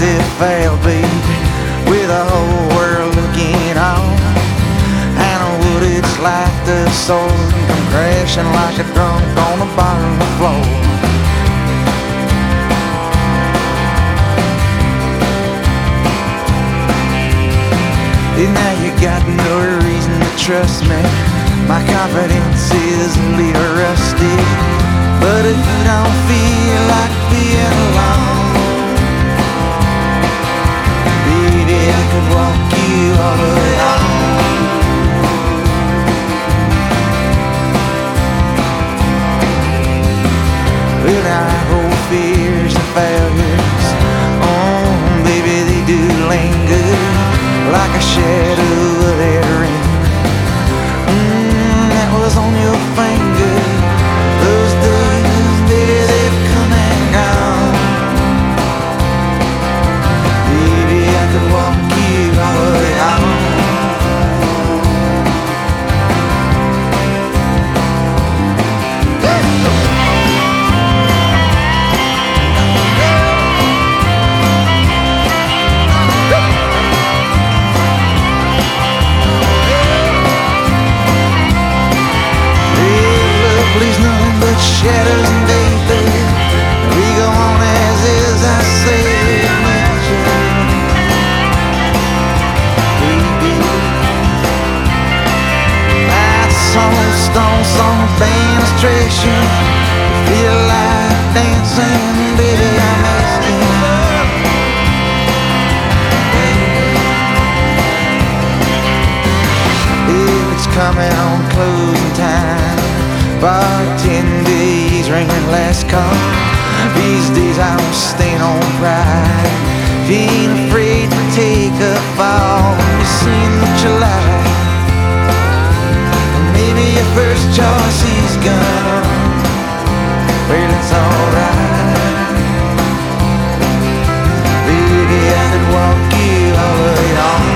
that failed, baby, with the whole world looking on. I know what it's like to soar and come crashing like a drunk on the bottom floor. And now you got no reason to trust me. My confidence is a little rusty, but if you don't feel like being alone, baby, I could walk you all the way home. Well, I hold fears and failures, oh baby, they do linger like a shadow of that ring that was on your finger. Those days, baby, they've come and gone. Baby, I could walk you all the way home. Please nothing but shadows and vapor. We go on as is, I say, baby. Lights on stone, some demonstration. Feel like dancing, baby, I'm asking. It's coming on closing time. Bartender's ringing last call. These days I don't stand on pride. If you ain't afraid to take a fall, you seen what you like. And maybe your first choice is gone. Well, it's alright. Baby, I could walk you all the way home.